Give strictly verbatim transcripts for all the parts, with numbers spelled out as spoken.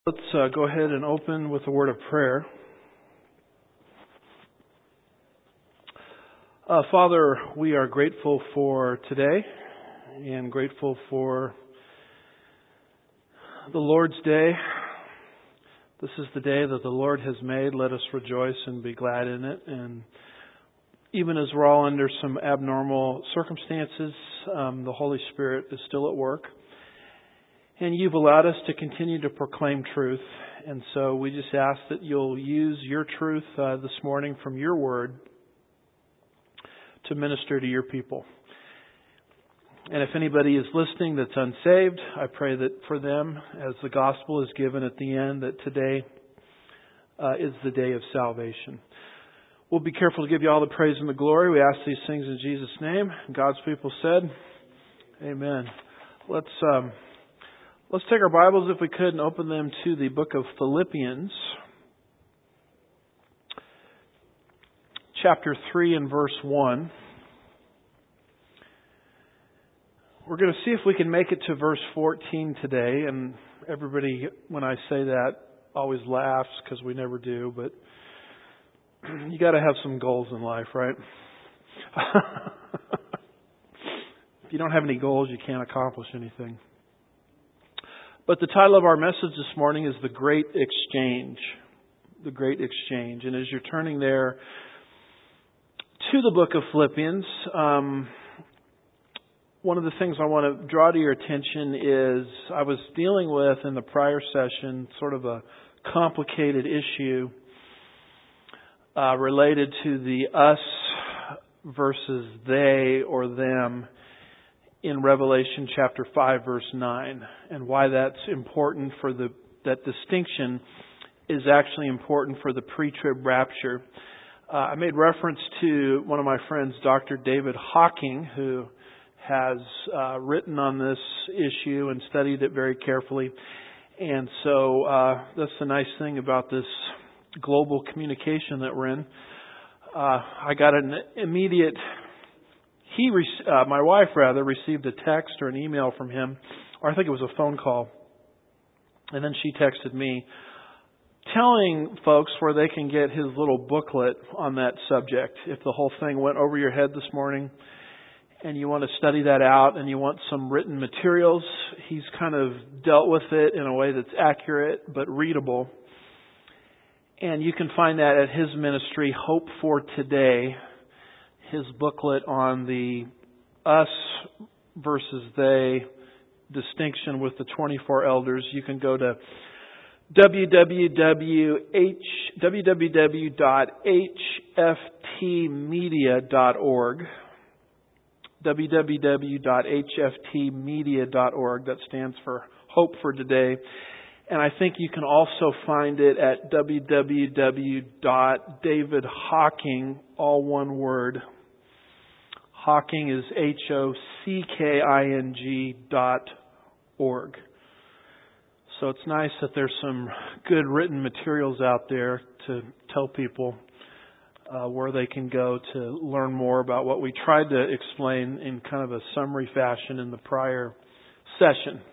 Let's uh, go ahead and open with a word of prayer. Uh, Father, we are grateful for today and grateful for the Lord's Day. This is the day that the Lord has made. Let us rejoice and be glad in it. And even as we're all under some abnormal circumstances, um, the Holy Spirit is still at work. And you've allowed us to continue to proclaim truth. And so we just ask that you'll use your truth uh, this morning from your word to minister to your people. And if anybody is listening that's unsaved, I pray that for them, as the gospel is given at the end, that today uh, is the day of salvation. We'll be careful to give you all the praise and the glory. We ask these things in Jesus' name. God's people said, amen. Let's... Um, Let's take our Bibles, if we could, and open them to the book of Philippians, chapter three and verse one. We're going to see if we can make it to verse fourteen today. And everybody, when I say that, always laughs because we never do. But you got to have some goals in life, right? If you don't have any goals, you can't accomplish anything. But the title of our message this morning is The Great Exchange. The Great Exchange. And as you're turning there to the book of Philippians, um, one of the things I want to draw to your attention is I was dealing with in the prior session sort of a complicated issue uh, related to the us versus they or them in Revelation chapter five, verse nine, and why that's important for the, that distinction is actually important for the pre-trib rapture. Uh, I made reference to one of my friends, Doctor David Hocking, who has uh, written on this issue and studied it very carefully. And so uh, that's the nice thing about this global communication that we're in. Uh, I got an immediate He, uh, my wife rather, received a text or an email from him, or I think it was a phone call. And then she texted me telling folks where they can get his little booklet on that subject. If the whole thing went over your head this morning and you want to study that out and you want some written materials, he's kind of dealt with it in a way that's accurate but readable. And you can find that at his ministry, Hope for Today. His booklet on the us versus they distinction with the twenty-four elders. You can go to w w w dot h f t media dot org. w w w dot h f t media dot org. That stands for Hope for Today. And I think you can also find it at w w w dot david hocking, all one word. Hocking is H O C K I N G dot org. So it's nice that there's some good written materials out there to tell people uh, where they can go to learn more about what we tried to explain in kind of a summary fashion in the prior session.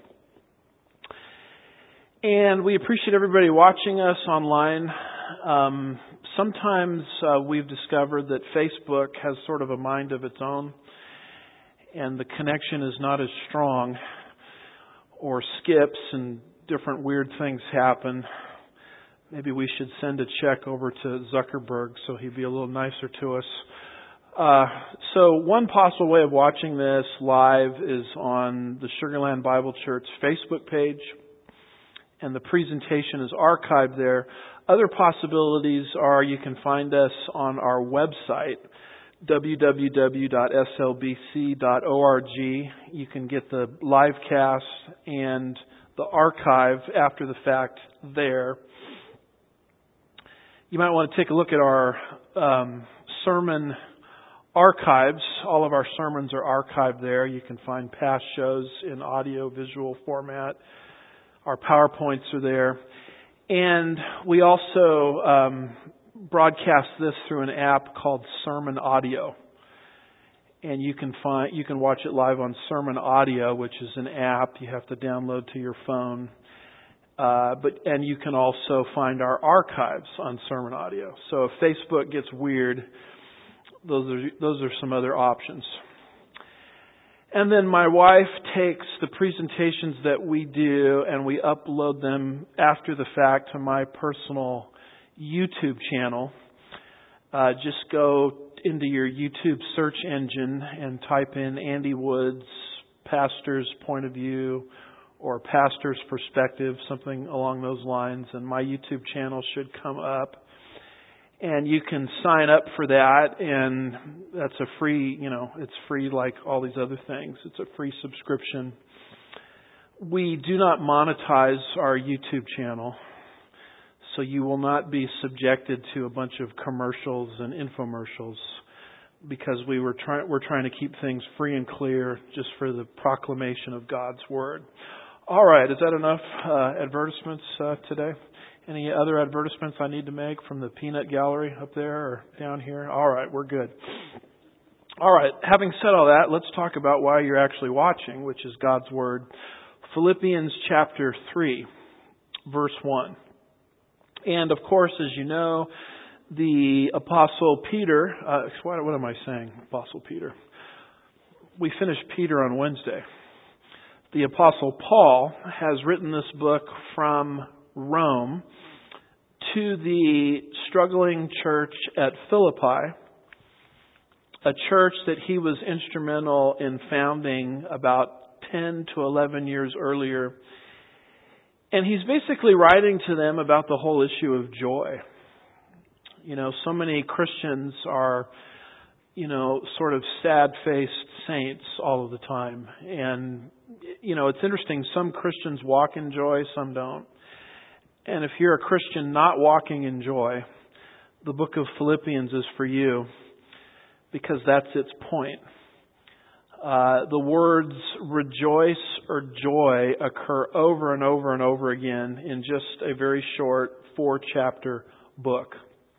And we appreciate everybody watching us online. Um, sometimes uh, we've discovered that Facebook has sort of a mind of its own, and the connection is not as strong, or skips and different weird things happen. Maybe we should send a check over to Zuckerberg so he'd be a little nicer to us. Uh, so one possible way of watching this live is on the Sugarland Bible Church Facebook page, and the presentation is archived there. Other possibilities are you can find us on our website, w w w dot s l b c dot org. You can get the live cast and the archive after the fact there. You might want to take a look at our um, sermon archives. All of our sermons are archived there. You can find past shows in audio, visual format. Our PowerPoints are there. And we also um, broadcast this through an app called Sermon Audio. And you can find you can watch it live on Sermon Audio, which is an app you have to download to your phone. Uh, but and you can also find our archives on Sermon Audio. So if Facebook gets weird, those are those are some other options. And then my wife takes the presentations that we do and we upload them after the fact to my personal YouTube channel. Uh, just go into your YouTube search engine and type in Andy Woods Pastor's Point of View or Pastor's Perspective, something along those lines, and my YouTube channel should come up. And you can sign up for that, and that's a free, you know, it's free like all these other things. It's a free subscription. We do not monetize our YouTube channel, so you will not be subjected to a bunch of commercials and infomercials, because we were trying, we're trying to keep things free and clear just for the proclamation of God's Word. All right, is that enough uh, advertisements uh, today? Any other advertisements I need to make from the peanut gallery up there or down here? All right, we're good. All right, having said all that, let's talk about why you're actually watching, which is God's Word. Philippians chapter three, verse one. And of course, as you know, the Apostle Peter, uh, what, what am I saying, Apostle Peter? We finished Peter on Wednesday. The Apostle Paul has written this book from Rome to the struggling church at Philippi, a church that he was instrumental in founding about ten to eleven years earlier. And he's basically writing to them about the whole issue of joy. You know, so many Christians are, you know, sort of sad-faced saints all of the time. And, you know, it's interesting. Some Christians walk in joy, some don't. And if you're a Christian not walking in joy, the book of Philippians is for you, because that's its point. Uh, the words rejoice or joy occur over and over and over again in just a very short four-chapter book.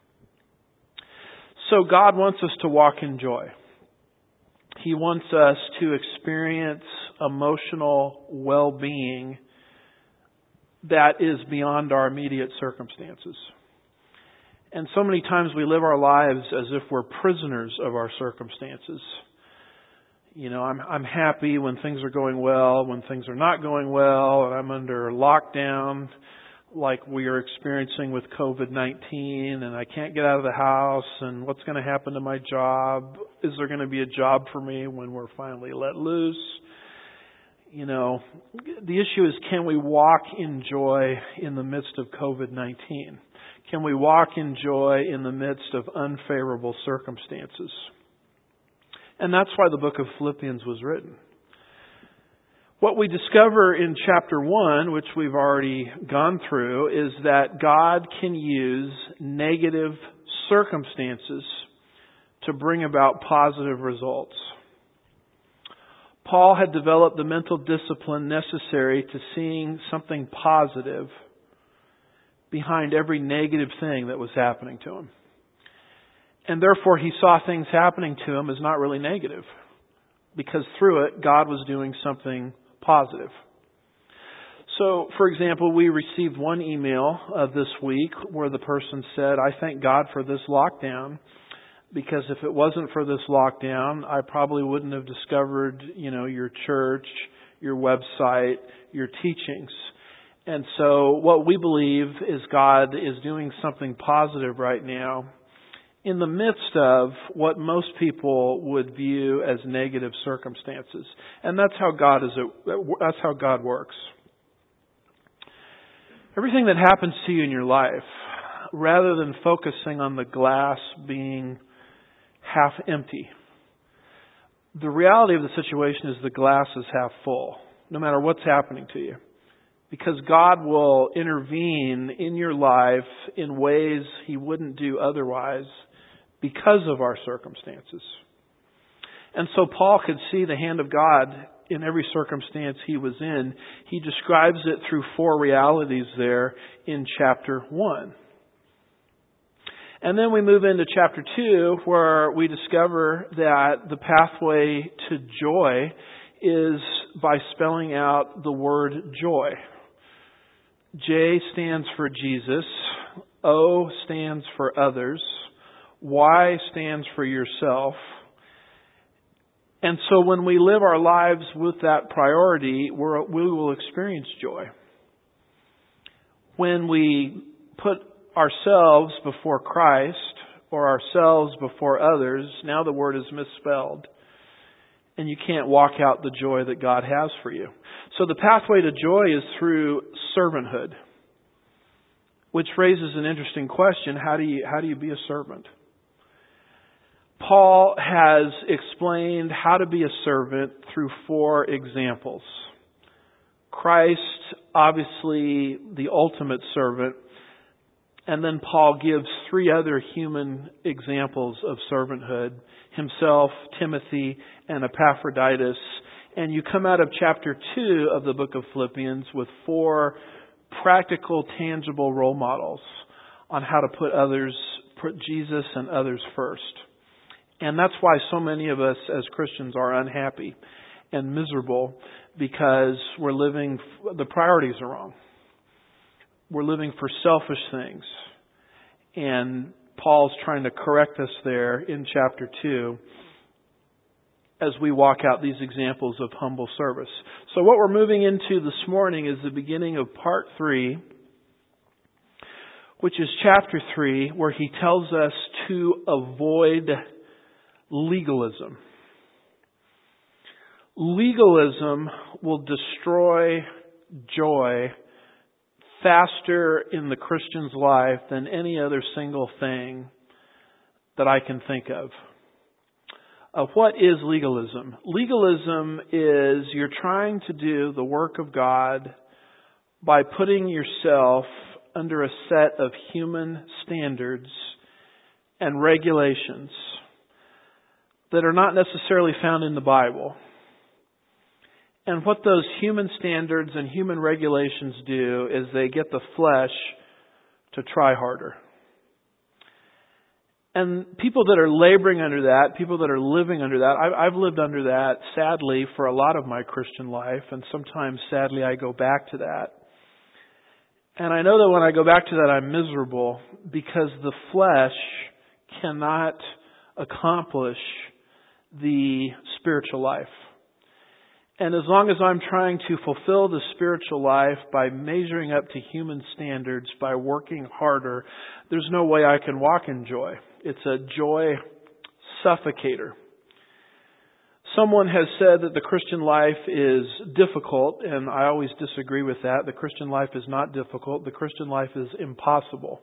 So God wants us to walk in joy. He wants us to experience emotional well-being that is beyond our immediate circumstances. And so many times we live our lives as if we're prisoners of our circumstances. You know, I'm I'm happy when things are going well, when things are not going well, and I'm under lockdown like we are experiencing with covid nineteen, and I can't get out of the house, and what's going to happen to my job? Is there going to be a job for me when we're finally let loose? You know, the issue is, can we walk in joy in the midst of covid nineteen? Can we walk in joy in the midst of unfavorable circumstances? And that's why the book of Philippians was written. What we discover in chapter one, which we've already gone through, is that God can use negative circumstances to bring about positive results. Paul had developed the mental discipline necessary to seeing something positive behind every negative thing that was happening to him. And therefore he saw things happening to him as not really negative, because through it God was doing something positive. So, for example, we received one email uh, this week where the person said, I thank God for this lockdown, because if it wasn't for this lockdown, I probably wouldn't have discovered, you know, your church, your website, your teachings. And so what we believe is God is doing something positive right now in the midst of what most people would view as negative circumstances. And that's how God is that's how God works. Everything that happens to you in your life, rather than focusing on the glass being half empty, the reality of the situation is the glass is half full, no matter what's happening to you. Because God will intervene in your life in ways He wouldn't do otherwise because of our circumstances. And so Paul could see the hand of God in every circumstance he was in. He describes it through four realities there in chapter one. And then we move into chapter two, where we discover that the pathway to joy is by spelling out the word joy. J stands for Jesus. O stands for others. Y stands for yourself. And so when we live our lives with that priority, we're, we will experience joy. When we put ourselves before Christ or ourselves before others, now the word is misspelled. And you can't walk out the joy that God has for you. So the pathway to joy is through servanthood. Which raises an interesting question. How do you, how do you be a servant? Paul has explained how to be a servant through four examples. Christ, obviously the ultimate servant. And then Paul gives three other human examples of servanthood. Himself, Timothy, and Epaphroditus. And you come out of chapter two of the book of Philippians with four practical, tangible role models on how to put others, put Jesus and others first. And that's why so many of us as Christians are unhappy and miserable, because we're living, the priorities are wrong. We're living for selfish things. And Paul's trying to correct us there in chapter two as we walk out these examples of humble service. So what we're moving into this morning is the beginning of part three, which is chapter three, where he tells us to avoid legalism. Legalism will destroy joy faster in the Christian's life than any other single thing that I can think of. Uh, what is legalism? Legalism is you're trying to do the work of God by putting yourself under a set of human standards and regulations that are not necessarily found in the Bible. And what those human standards and human regulations do is they get the flesh to try harder. And people that are laboring under that, people that are living under that, I've lived under that, sadly, for a lot of my Christian life. And sometimes, sadly, I go back to that. And I know that when I go back to that, I'm miserable because the flesh cannot accomplish the spiritual life. And as long as I'm trying to fulfill the spiritual life by measuring up to human standards, by working harder, there's no way I can walk in joy. It's a joy suffocator. Someone has said that the Christian life is difficult, and I always disagree with that. The Christian life is not difficult. The Christian life is impossible.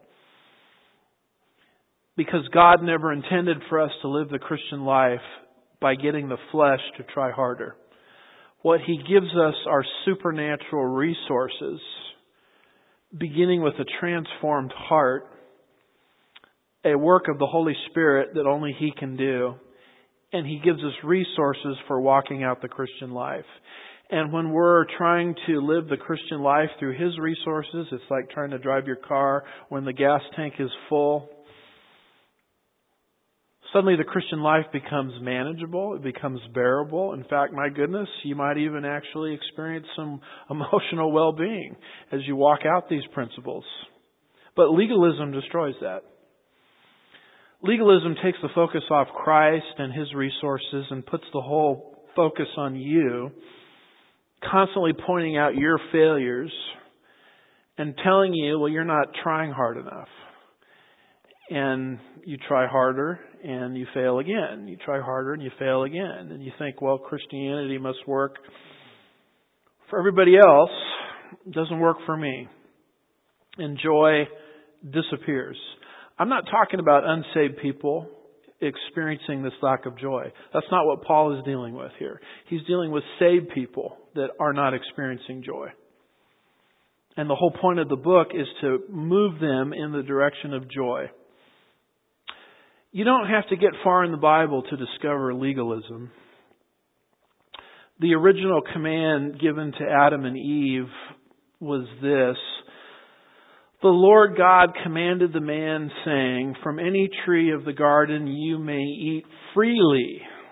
Because God never intended for us to live the Christian life by getting the flesh to try harder. What He gives us are supernatural resources, beginning with a transformed heart, a work of the Holy Spirit that only He can do, and He gives us resources for walking out the Christian life. And when we're trying to live the Christian life through His resources, it's like trying to drive your car when the gas tank is full. Suddenly the Christian life becomes manageable. It becomes bearable. In fact, my goodness, you might even actually experience some emotional well-being as you walk out these principles. But legalism destroys that. Legalism takes the focus off Christ and His resources and puts the whole focus on you, constantly pointing out your failures and telling you, well, you're not trying hard enough. And you try harder and you fail again. You try harder and you fail again. And you think, well, Christianity must work for everybody else. It doesn't work for me. And joy disappears. I'm not talking about unsaved people experiencing this lack of joy. That's not what Paul is dealing with here. He's dealing with saved people that are not experiencing joy. And the whole point of the book is to move them in the direction of joy. You don't have to get far in the Bible to discover legalism. The original command given to Adam and Eve was this: the Lord God commanded the man, saying, from any tree of the garden you may eat freely,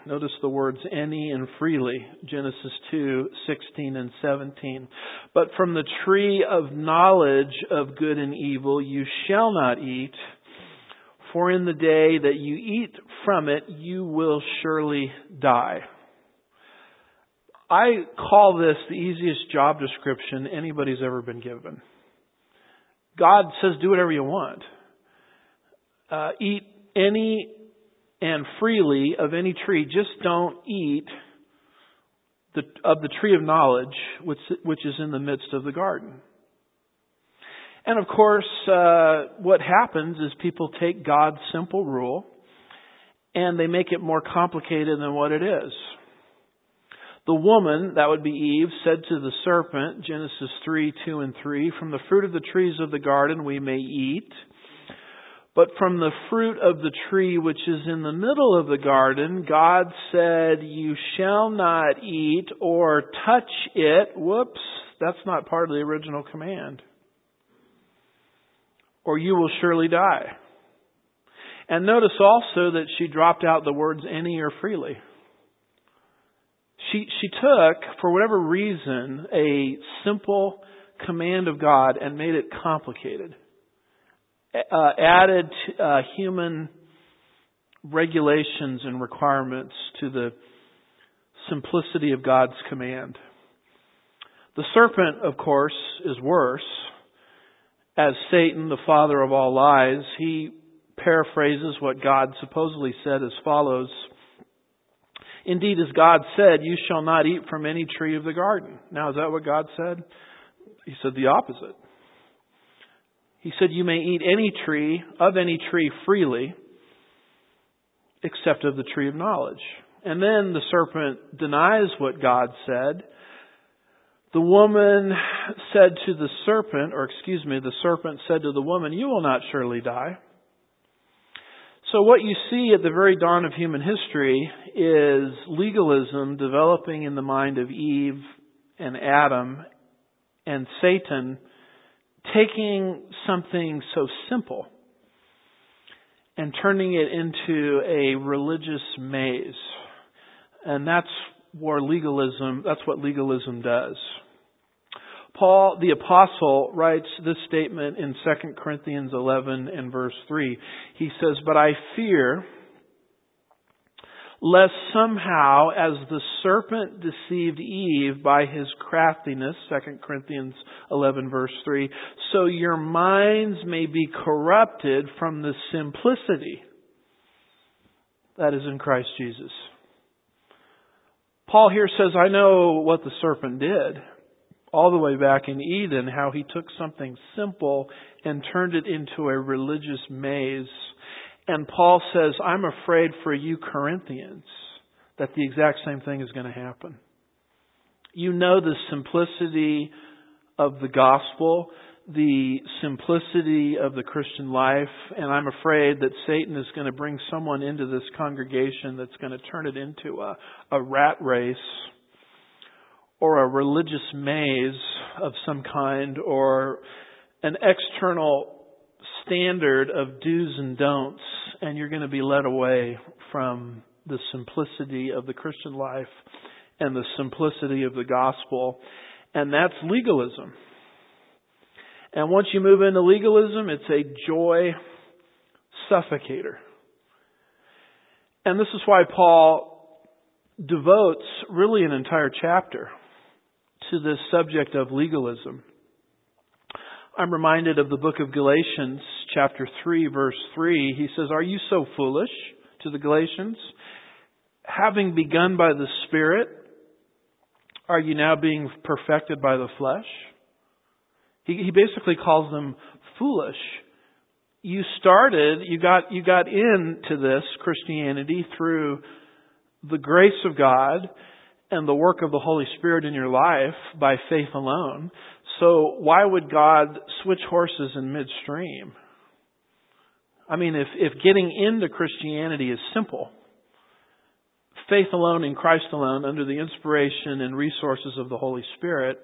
Notice the words any and freely, Genesis two, sixteen and seventeen. But from the tree of knowledge of good and evil you shall not eat, for in the day that you eat from it you will surely die. I call this the easiest job description anybody's ever been given. God says do whatever you want. Uh, eat any and freely of any tree. Just don't eat the, of the tree of knowledge, which, which is in the midst of the garden. And of course, uh, what happens is people take God's simple rule and they make it more complicated than what it is. The woman, that would be Eve, said to the serpent, Genesis three, two and three, from the fruit of the trees of the garden we may eat, but from the fruit of the tree which is in the middle of the garden, God said, you shall not eat or touch it. Whoops, that's not part of the original command. Or you will surely die. And notice also that she dropped out the words any or freely. She, she took, for whatever reason, a simple command of God and made it complicated. Uh, added uh, human regulations and requirements to the simplicity of God's command. The serpent, of course, is worse. As Satan, the father of all lies, he paraphrases what God supposedly said as follows. Indeed, as God said, you shall not eat from any tree of the garden. Now, is that what God said? He said the opposite. He said, you may eat any tree, of any tree freely, except of the tree of knowledge. And then the serpent denies what God said. The woman said to the serpent, or excuse me, the serpent said to the woman, you will not surely die. So what you see at the very dawn of human history is legalism developing in the mind of Eve and Adam and Satan, taking something so simple and turning it into a religious maze. And that's where legalism, that's what legalism does. Paul, the apostle, writes this statement in Second Corinthians eleven and verse three. He says, but I fear lest somehow, as the serpent deceived Eve by his craftiness, Second Corinthians eleven verse three, so your minds may be corrupted from the simplicity that is in Christ Jesus. Paul here says, I know what the serpent did all the way back in Eden, how he took something simple and turned it into a religious maze. And Paul says, I'm afraid for you Corinthians that the exact same thing is going to happen. You know the simplicity of the gospel, the simplicity of the Christian life, and I'm afraid that Satan is going to bring someone into this congregation that's going to turn it into a, a rat race or a religious maze of some kind, or an external standard of do's and don'ts, and you're going to be led away from the simplicity of the Christian life and the simplicity of the gospel. And that's legalism. And once you move into legalism, it's a joy suffocator. And this is why Paul devotes really an entire chapter to this subject of legalism. I'm reminded of the book of Galatians, chapter three, verse three. He says, are you so foolish, to the Galatians? Having begun by the Spirit, are you now being perfected by the flesh? He, he basically calls them foolish. You started, you got, you got into this Christianity through the grace of God and the work of the Holy Spirit in your life by faith alone. So why would God switch horses in midstream? I mean, if, if getting into Christianity is simple, faith alone in Christ alone, under the inspiration and resources of the Holy Spirit,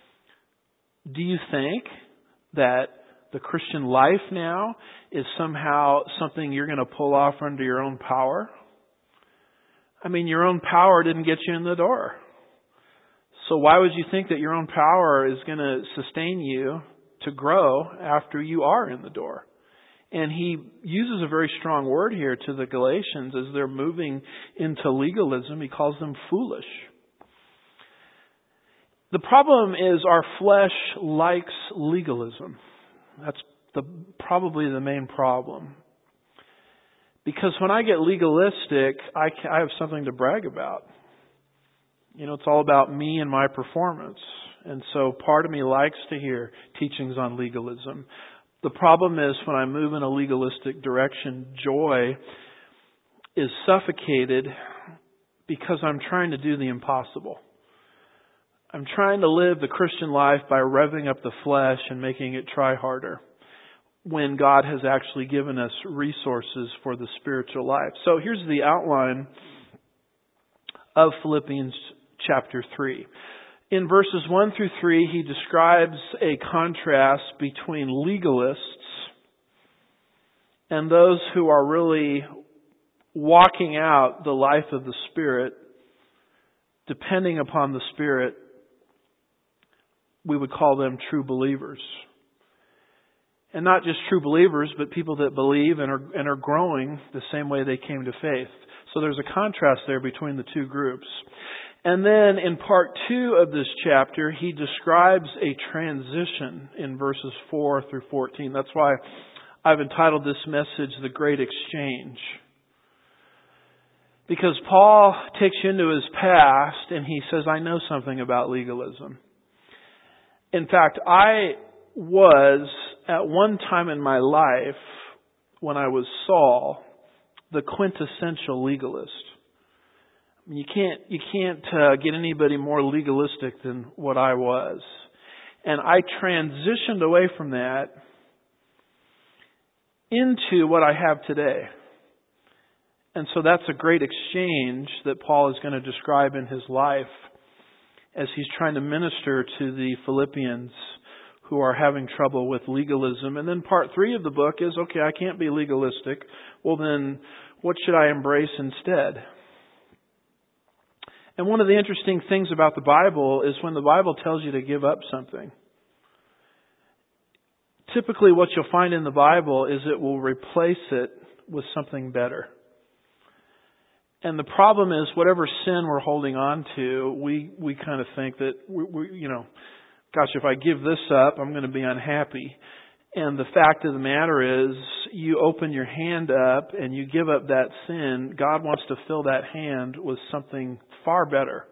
do you think that the Christian life now is somehow something you're going to pull off under your own power? I mean, your own power didn't get you in the door. So why would you think that your own power is going to sustain you to grow after you are in the door? And he uses a very strong word here to the Galatians as they're moving into legalism. He calls them foolish. The problem is our flesh likes legalism. That's the, probably the main problem. Because when I get legalistic, I, I have something to brag about. You know, it's all about me and my performance. And so part of me likes to hear teachings on legalism. The problem is when I move in a legalistic direction, joy is suffocated because I'm trying to do the impossible. I'm trying to live the Christian life by revving up the flesh and making it try harder, when God has actually given us resources for the spiritual life. So here's the outline of Philippians chapter three. In verses one through three, he describes a contrast between legalists and those who are really walking out the life of the Spirit, depending upon the Spirit. We would call them true believers. And not just true believers, but people that believe and are, and are growing the same way they came to faith. So there's a contrast there between the two groups. And then in part two of this chapter, he describes a transition in verses four through fourteen. That's why I've entitled this message, The Great Exchange. Because Paul takes you into his past and he says, I know something about legalism. In fact, I was, at one time in my life, when I was Saul, the quintessential legalist. I mean, you can't, you can't uh, get anybody more legalistic than what I was. And I transitioned away from that into what I have today. And so that's a great exchange that Paul is going to describe in his life as he's trying to minister to the Philippians who are having trouble with legalism. And then part three of the book is, okay, I can't be legalistic. Well then, what should I embrace instead? And one of the interesting things about the Bible is when the Bible tells you to give up something, typically what you'll find in the Bible is it will replace it with something better. And the problem is, whatever sin we're holding on to, we, we kind of think that, we, we, you know, gosh, if I give this up, I'm going to be unhappy. And the fact of the matter is, you open your hand up and you give up that sin, God wants to fill that hand with something far better.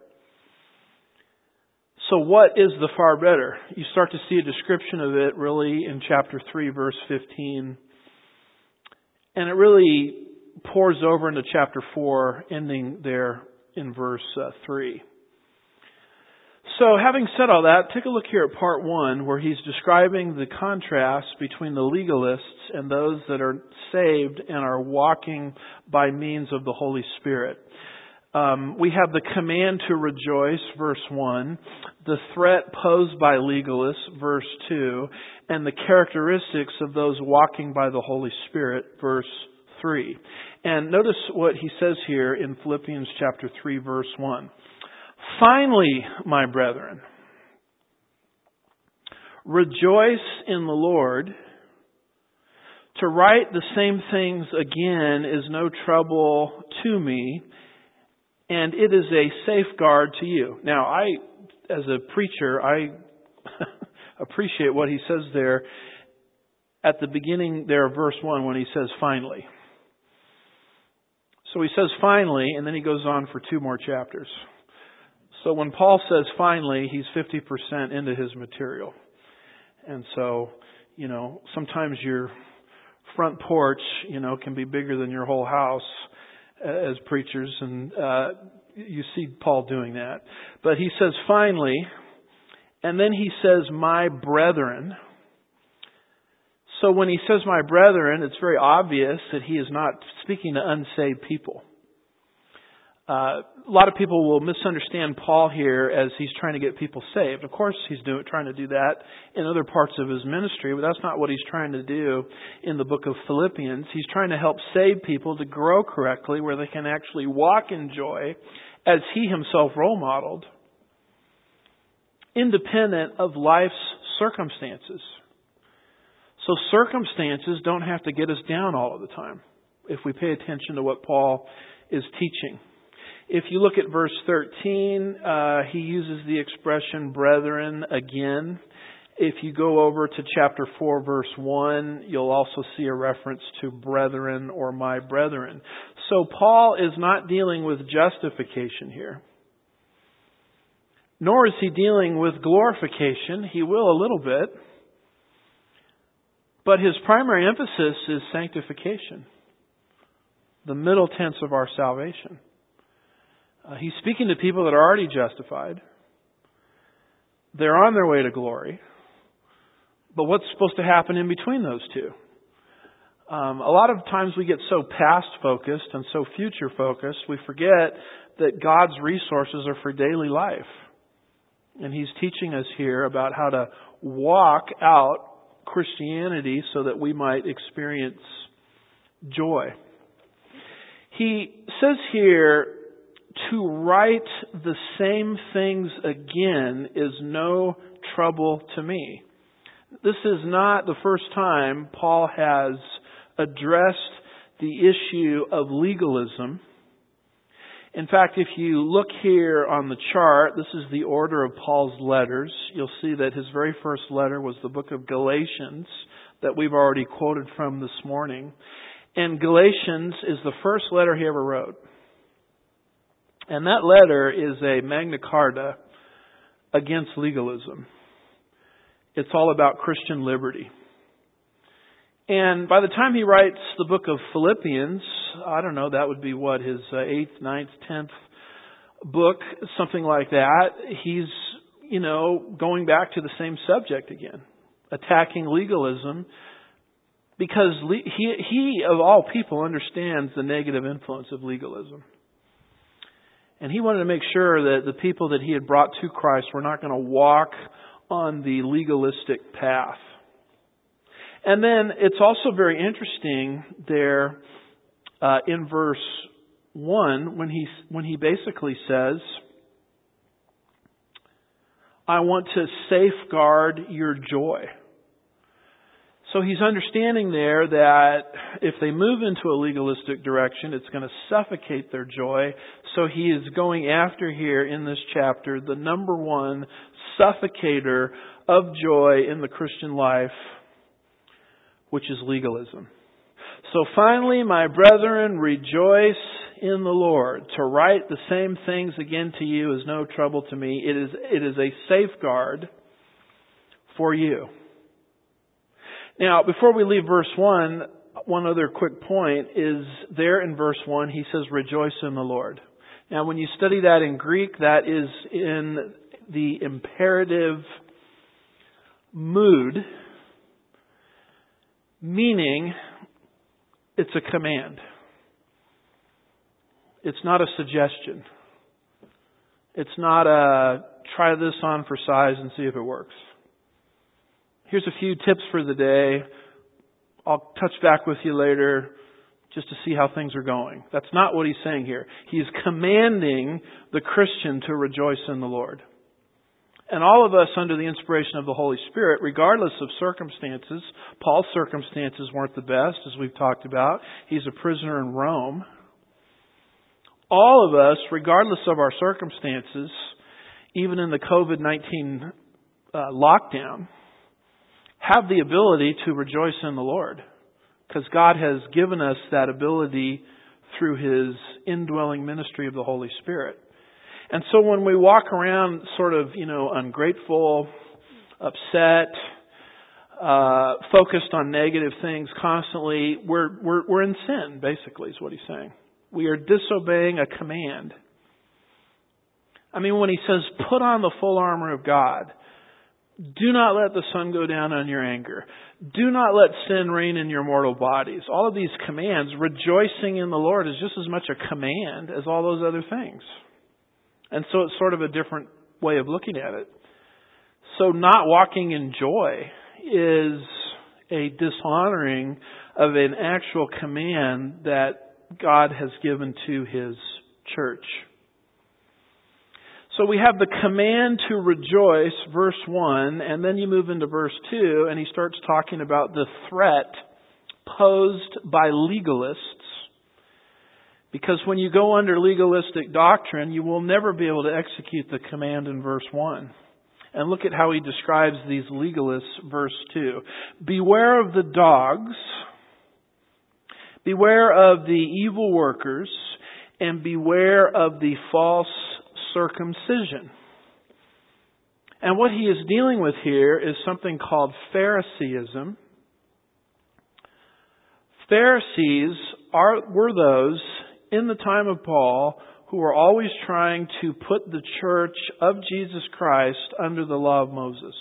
So what is the far better? You start to see a description of it really in chapter three, verse fifteen. And it really pours over into chapter four, ending there in verse uh, three. So having said all that, take a look here at part one, where he's describing the contrast between the legalists and those that are saved and are walking by means of the Holy Spirit. Um, we have the command to rejoice, verse one, the threat posed by legalists, verse two, and the characteristics of those walking by the Holy Spirit, verse three. And notice what he says here in Philippians chapter three, verse one. Finally, my brethren, rejoice in the Lord. To write the same things again is no trouble to me, and it is a safeguard to you. Now, I, as a preacher, I appreciate what he says there at the beginning there of verse one when he says finally. So he says finally, and then he goes on for two more chapters. So when Paul says finally, he's fifty percent into his material. And so, you know, sometimes your front porch, you know, can be bigger than your whole house as preachers. And uh, you see Paul doing that. But he says finally, and then he says my brethren. So when he says my brethren, it's very obvious that he is not speaking to unsaved people. Uh, a lot of people will misunderstand Paul here as he's trying to get people saved. Of course, he's doing, trying to do that in other parts of his ministry, but that's not what he's trying to do in the book of Philippians. He's trying to help save people to grow correctly where they can actually walk in joy as he himself role modeled, independent of life's circumstances. So circumstances don't have to get us down all of the time if we pay attention to what Paul is teaching. If you look at verse thirteen, uh, he uses the expression brethren again. If you go over to chapter four, verse one, you'll also see a reference to brethren or my brethren. So Paul is not dealing with justification here. Nor is he dealing with glorification. He will a little bit. But his primary emphasis is sanctification, the middle tense of our salvation. Uh, he's speaking to people that are already justified. They're on their way to glory. But what's supposed to happen in between those two? Um, a lot of times we get so past-focused and so future-focused, we forget that God's resources are for daily life. And He's teaching us here about how to walk out Christianity so that we might experience joy. He says here, to write the same things again is no trouble to me. This is not the first time Paul has addressed the issue of legalism. In fact, if you look here on the chart, this is the order of Paul's letters. You'll see that his very first letter was the book of Galatians that we've already quoted from this morning. And Galatians is the first letter he ever wrote. And that letter is a Magna Carta against legalism. It's all about Christian liberty. And by the time he writes the book of Philippians, I don't know, that would be what, his eighth, ninth, tenth book, something like that. He's, you know, going back to the same subject again, attacking legalism, because he, he of all people understands the negative influence of legalism. And he wanted to make sure that the people that he had brought to Christ were not going to walk on the legalistic path. And then it's also very interesting there uh, in verse one when he when he basically says, I want to safeguard your joy. So he's understanding there that if they move into a legalistic direction, it's going to suffocate their joy. So he is going after here in this chapter the number one suffocator of joy in the Christian life, which is legalism. So finally, my brethren, rejoice in the Lord. To write the same things again to you is no trouble to me. It is, it is a safeguard for you. Now, before we leave verse one, one other quick point is there in verse one, he says, rejoice in the Lord. Now, when you study that in Greek, that is in the imperative mood, meaning it's a command. It's not a suggestion. It's not a try this on for size and see if it works. Here's a few tips for the day. I'll touch back with you later just to see how things are going. That's not what he's saying here. He's commanding the Christian to rejoice in the Lord. And all of us under the inspiration of the Holy Spirit, regardless of circumstances, Paul's circumstances weren't the best, as we've talked about. He's a prisoner in Rome. All of us, regardless of our circumstances, even in the covid nineteen uh, lockdown, have the ability to rejoice in the Lord. Because God has given us that ability through His indwelling ministry of the Holy Spirit. And so when we walk around sort of, you know, ungrateful, upset, uh, focused on negative things constantly, we're, we're, we're in sin, basically, is what he's saying. We are disobeying a command. I mean, when he says, put on the full armor of God, do not let the sun go down on your anger. Do not let sin reign in your mortal bodies. All of these commands, rejoicing in the Lord is just as much a command as all those other things. And so it's sort of a different way of looking at it. So not walking in joy is a dishonoring of an actual command that God has given to His church. So we have the command to rejoice, verse one, and then you move into verse two, and he starts talking about the threat posed by legalists. Because when you go under legalistic doctrine, you will never be able to execute the command in verse one. And look at how he describes these legalists, verse two. Beware of the dogs, beware of the evil workers, and beware of the false circumcision. And what he is dealing with here is something called Phariseeism. Pharisees are were those in the time of Paul who were always trying to put the church of Jesus Christ under the law of Moses.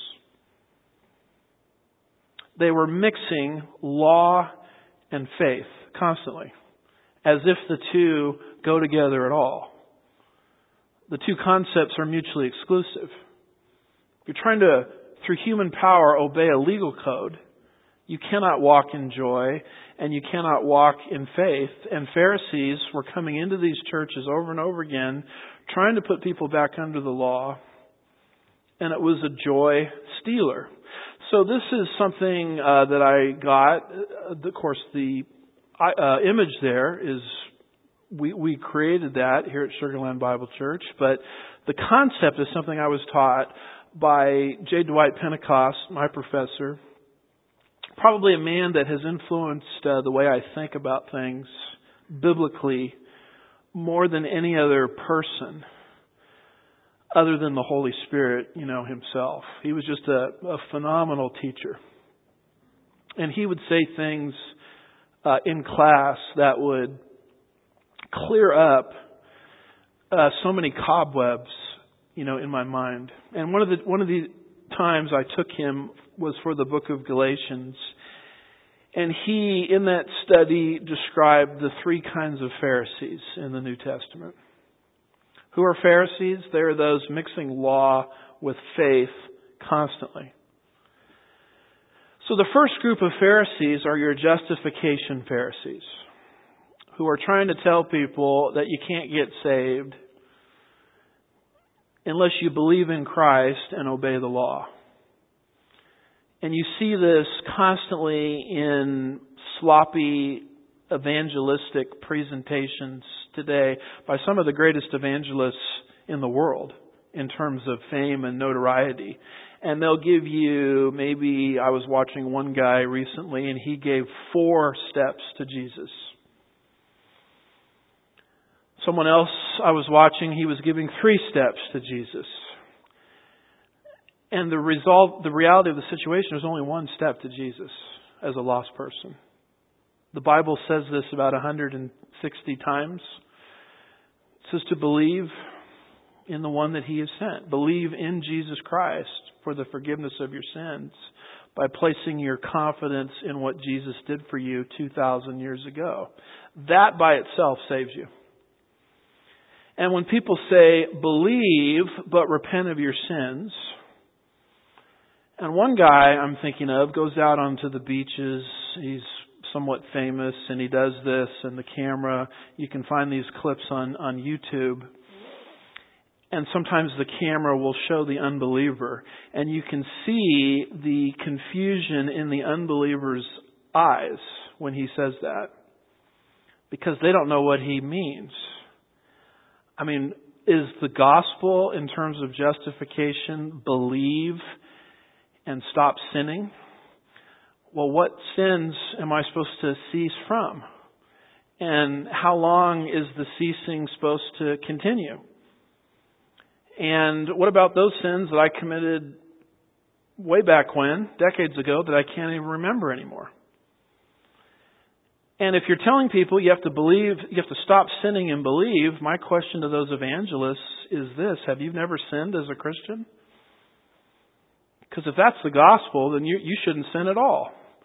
They were mixing law and faith constantly, as if the two go together at all. The two concepts are mutually exclusive. If you're trying to, through human power, obey a legal code, you cannot walk in joy and you cannot walk in faith. And Pharisees were coming into these churches over and over again, trying to put people back under the law. And it was a joy stealer. So this is something uh, that I got. Of course, the uh, image there is We we created that here at Sugarland Bible Church, but the concept is something I was taught by J. Dwight Pentecost, my professor, probably a man that has influenced uh, the way I think about things biblically more than any other person other than the Holy Spirit, you know, himself. He was just a, a phenomenal teacher. And he would say things uh, in class that would clear up uh, so many cobwebs, you know, in my mind. And one of the one of the times I took him was for the book of Galatians, and he, in that study, described the three kinds of Pharisees in the New Testament. Who are Pharisees? They are those mixing law with faith constantly. So the first group of Pharisees are your justification Pharisees, who are trying to tell people that you can't get saved unless you believe in Christ and obey the law. And you see this constantly in sloppy evangelistic presentations today by some of the greatest evangelists in the world in terms of fame and notoriety. And they'll give you, maybe I was watching one guy recently and he gave four steps to Jesus. Someone else I was watching, he was giving three steps to Jesus. And the result, the reality of the situation is only one step to Jesus as a lost person. The Bible says this about one hundred sixty times. It says to believe in the one that He has sent. Believe in Jesus Christ for the forgiveness of your sins by placing your confidence in what Jesus did for you two thousand years ago. That by itself saves you. And when people say, believe, but repent of your sins. And one guy I'm thinking of goes out onto the beaches. He's somewhat famous and he does this and the camera. You can find these clips on, on YouTube. And sometimes the camera will show the unbeliever. And you can see the confusion in the unbeliever's eyes when he says that. Because they don't know what he means. I mean, is the gospel in terms of justification believe and stop sinning? Well, what sins am I supposed to cease from? And how long is the ceasing supposed to continue? And what about those sins that I committed way back when, decades ago, that I can't even remember anymore? And if you're telling people you have to believe, you have to stop sinning and believe, my question to those evangelists is this: have you never sinned as a Christian? Because if that's the gospel, then you, you shouldn't sin at all.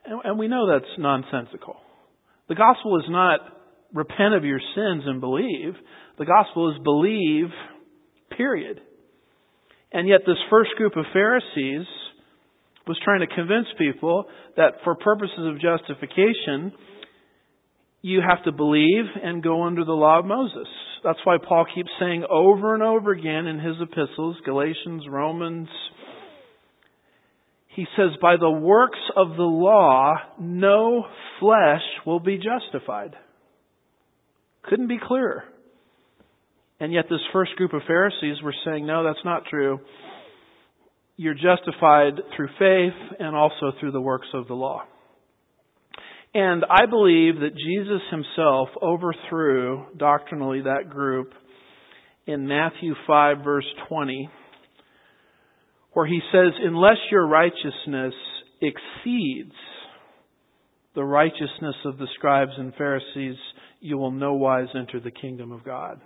And, and we know that's nonsensical. The gospel is not repent of your sins and believe. The gospel is believe, period. And yet this first group of Pharisees was trying to convince people that for purposes of justification, you have to believe and go under the law of Moses. That's why Paul keeps saying over and over again in his epistles, Galatians, Romans, he says, by the works of the law, no flesh will be justified. Couldn't be clearer. And yet this first group of Pharisees were saying, no, that's not true. You're justified through faith and also through the works of the law. And I believe that Jesus himself overthrew doctrinally that group in Matthew five verse twenty, where he says, unless your righteousness exceeds the righteousness of the scribes and Pharisees, you will no wise enter the kingdom of God.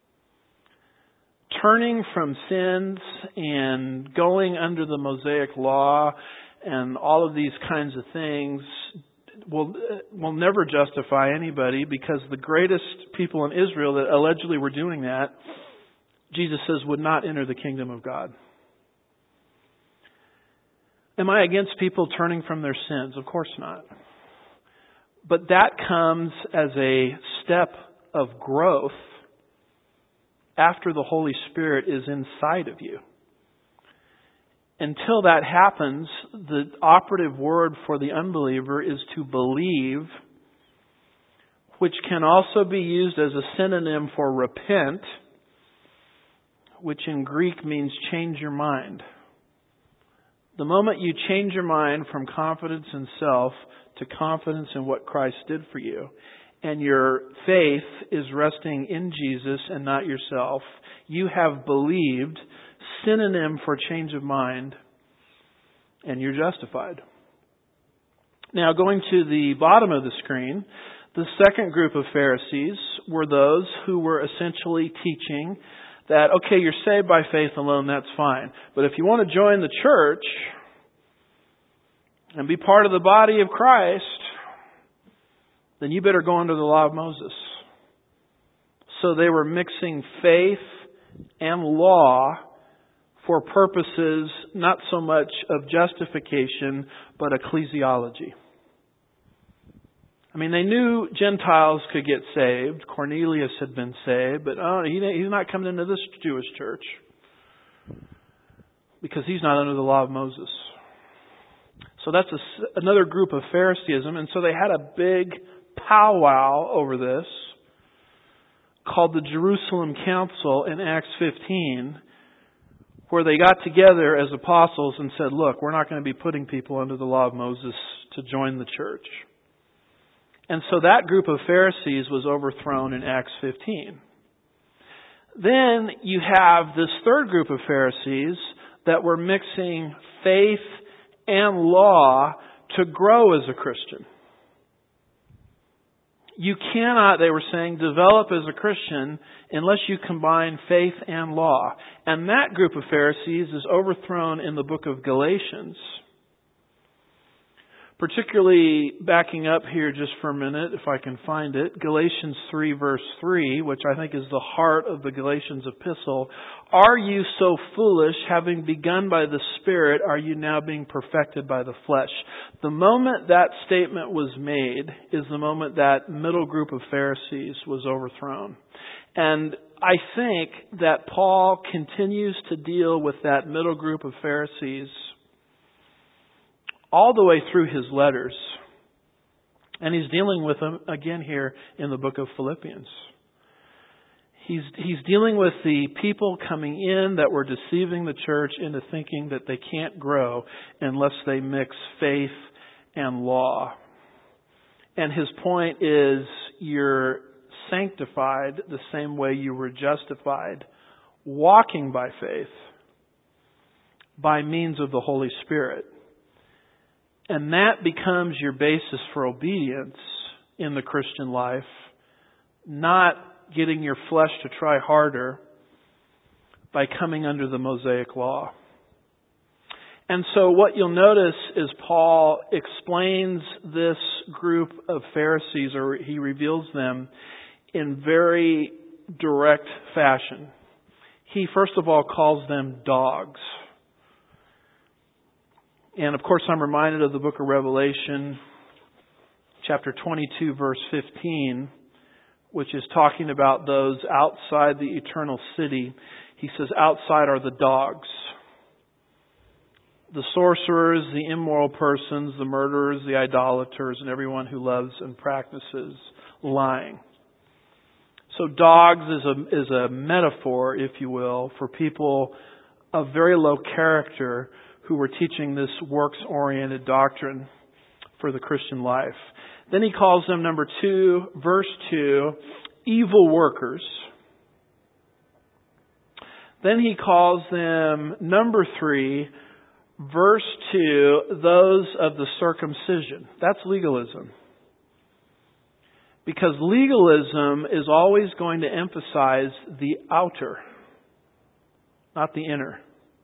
Turning from sins and going under the Mosaic law and all of these kinds of things will will never justify anybody, because the greatest people in Israel that allegedly were doing that, Jesus says, would not enter the kingdom of God. Am I against people turning from their sins? Of course not. But that comes as a step of growth after the Holy Spirit is inside of you. Until that happens, the operative word for the unbeliever is to believe, which can also be used as a synonym for repent, which in Greek means change your mind. The moment you change your mind from confidence in self to confidence in what Christ did for you, and your faith is resting in Jesus and not yourself, you have believed, synonym for change of mind, and you're justified. Now, going to the bottom of the screen, the second group of Pharisees were those who were essentially teaching that, okay, you're saved by faith alone, that's fine. But if you want to join the church and be part of the body of Christ, then you better go under the law of Moses. So they were mixing faith and law for purposes not so much of justification, but ecclesiology. I mean, they knew Gentiles could get saved. Cornelius had been saved, but oh, he, he's not coming into this Jewish church because he's not under the law of Moses. So that's a, another group of Phariseeism. And so they had a big powwow over this called the Jerusalem Council in Acts fifteen, where they got together as apostles and said, look, we're not going to be putting people under the law of Moses to join the church. And so that group of Pharisees was overthrown in Acts fifteen. Then you have this third group of Pharisees that were mixing faith and law to grow as a Christian. You cannot, they were saying, develop as a Christian unless you combine faith and law. And that group of Pharisees is overthrown in the book of Galatians. Particularly, backing up here just for a minute, if I can find it, Galatians three verse three, which I think is the heart of the Galatians epistle. Are you so foolish, having begun by the Spirit, are you now being perfected by the flesh? The moment that statement was made is the moment that middle group of Pharisees was overthrown. And I think that Paul continues to deal with that middle group of Pharisees all the way through his letters. And he's dealing with them again here in the book of Philippians. He's, he's dealing with the people coming in that were deceiving the church into thinking that they can't grow unless they mix faith and law. And his point is, you're sanctified the same way you were justified, walking by faith by means of the Holy Spirit. And that becomes your basis for obedience in the Christian life, not getting your flesh to try harder by coming under the Mosaic law. And so what you'll notice is Paul explains this group of Pharisees, or he reveals them in very direct fashion. He first of all calls them dogs. And of course I'm reminded of the book of Revelation, chapter twenty-two, verse fifteen, which is talking about those outside the eternal city. He says, outside are the dogs. The sorcerers, the immoral persons, the murderers, the idolaters, and everyone who loves and practices lying. So dogs is a, is a metaphor, if you will, for people of very low character who were teaching this works-oriented doctrine for the Christian life. Then he calls them, number two, verse two, evil workers. Then he calls them, number three, verse two, those of the circumcision. That's legalism. Because legalism is always going to emphasize the outer, not the inner.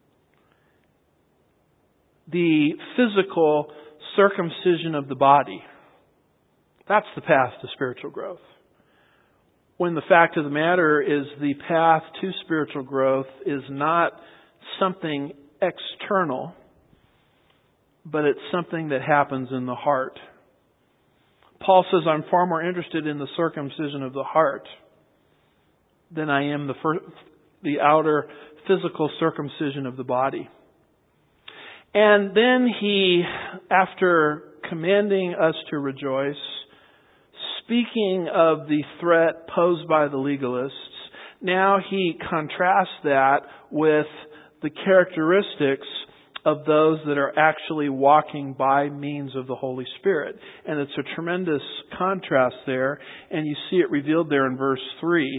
The physical circumcision of the body. That's the path to spiritual growth. When the fact of the matter is the path to spiritual growth is not something external, but it's something that happens in the heart. Paul says, I'm far more interested in the circumcision of the heart than I am the first, the outer physical circumcision of the body. And then he, after commanding us to rejoice, speaking of the threat posed by the legalists, now he contrasts that with the characteristics of those that are actually walking by means of the Holy Spirit. And it's a tremendous contrast there, and you see it revealed there in verse three,